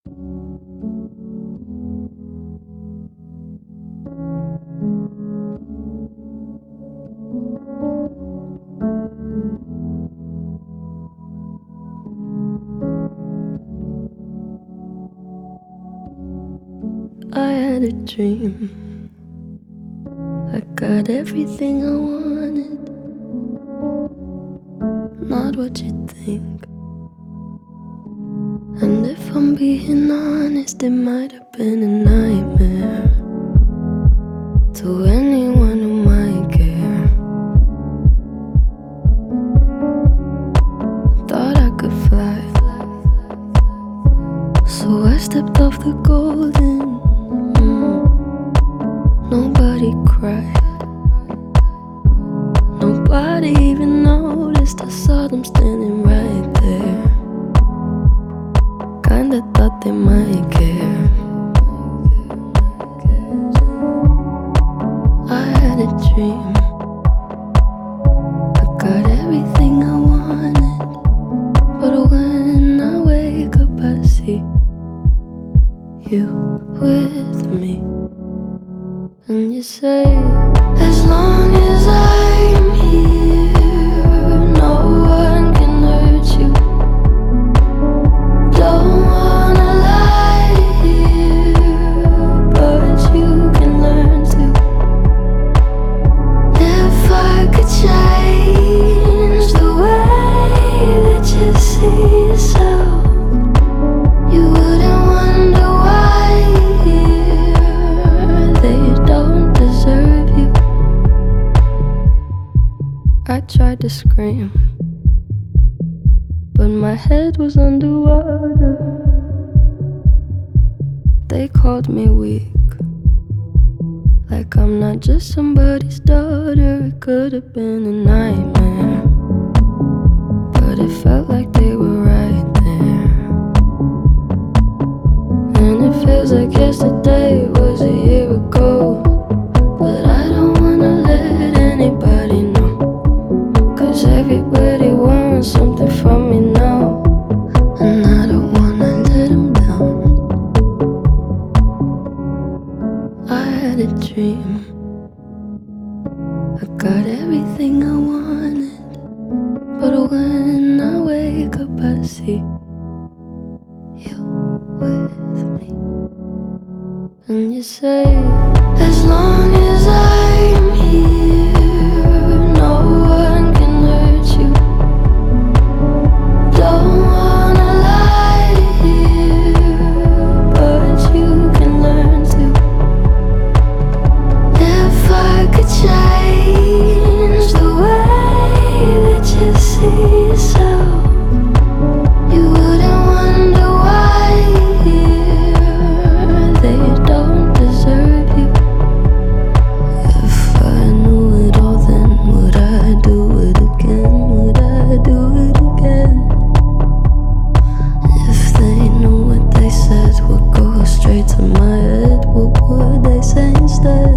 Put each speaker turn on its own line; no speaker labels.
I had a dream. I got everything I wanted, not what you think. And if I'm being honest, it might have been a nightmare to anyone who might care. Thought I could fly, so I stepped off the golden. Nobody cried, nobody even noticed. I saw them standing right there. Kinda thought they might care. I had a dream. I got everything I wanted, but when I wake up I see you with me. And you say, as long as I'm here, no one can hurt you. Don't wanna lie here, but you can learn to. If I could change the way that you see yourself, you wouldn't wonder why they don't deserve you. I tried to scream, but my head was underwater. They called me weak, like I'm not just somebody's daughter. It could have been a nightmare, but it felt like they were right there. And it feels like yesterday was a year ago, but I don't wanna let anybody know, 'cause everybody wants something from me now, and I don't wanna let them down. I had a dream. I got everything I wanted, but when I wake up I see you with me. And you say, as long as I'm here, no one can hurt you. Don't wanna lie here, but you can learn to. If I could change the way that you see yourself, you wouldn't wonder why they don't deserve you. If I knew it all, then would I do it again? Would I do it again? If they knew what they said would go straight to my head, what would they say instead?